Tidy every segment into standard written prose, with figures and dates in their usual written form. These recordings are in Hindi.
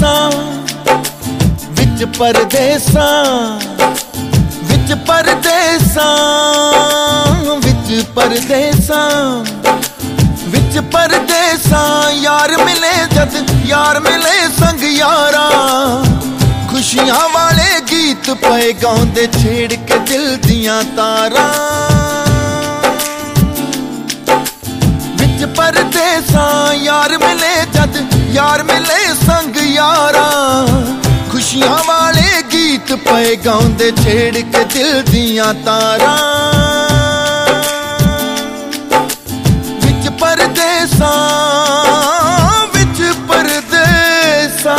परदेसां विच परदेसां विच परदेसां विच परदेसां विच परदेसां यार मिले जद यार मिले संग यारा खुशियां वाले गीत पे गाउंदे छेड़ के दिल दियां तारा विच परदेसां यार मिले जद यार मिले संग यारा खुशियां वाले गीत पे गाउंदे छेड़ के दिल दियां तारा विच परदेसां विच परदेसां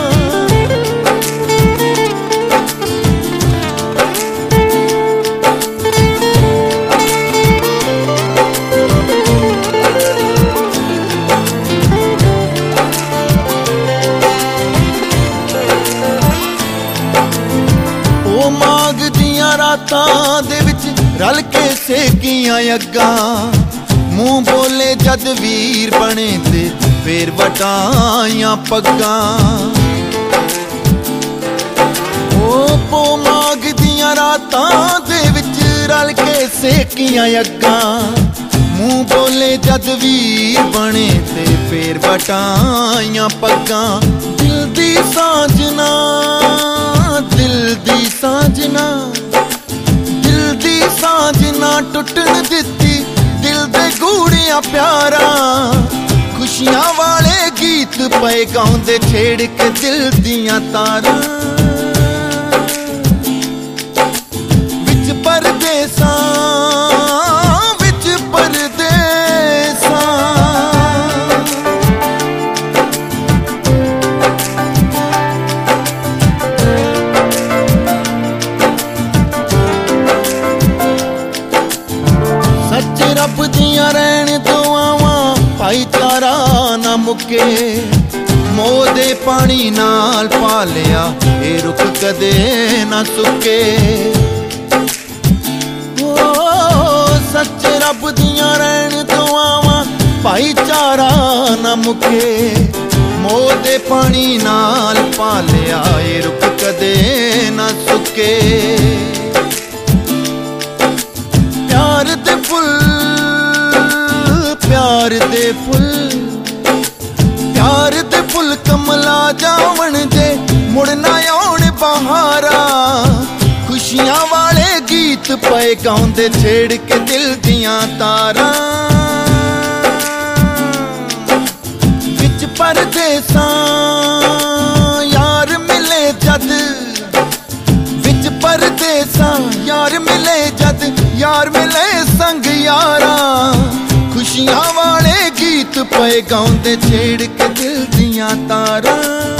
रातां दे विच रल के सेकियां अग्गां मुंह बोले जद वीर बने ते फेर वटाइयां पग्गां ओ पो माग दियां रातां दे विच रल के सेकियां अग्गां मुंह बोले जद वीर बने ते फेर वटाइयां पग्गां दिल दी सांजना दिल दी सांजना सांजना टुटन दिती दिल दे गूड़ियां प्यारा खुशियां वाले गीत पे गाउंदे छेड़ के दिल दियां तारा विच परदेसां विच परदेसां रब दियां रहन दुआवां भाईचारा ना मुके मोह दे पानी नाल पालिया ए रुख कदे ना सुके ओ सच्चे रब दियां रहन दुआवां भाईचारा ना मुके मोह दे पानी नाल पालिया ए रुख कदे ना सुके प्यार दे फुल प्यार दे फुल कमला जावन जे मुड़ना आउण बहारा खुशियां वाले गीत पे गाउंदे छेड़ के दिल दियां तारा विच परदेसां यार मिले जद विच परदेसां यार मिले जद यार मिले संग यारा खुशियां वाले गीत पे गाउंदे छेड़ के दिल दियां तारा।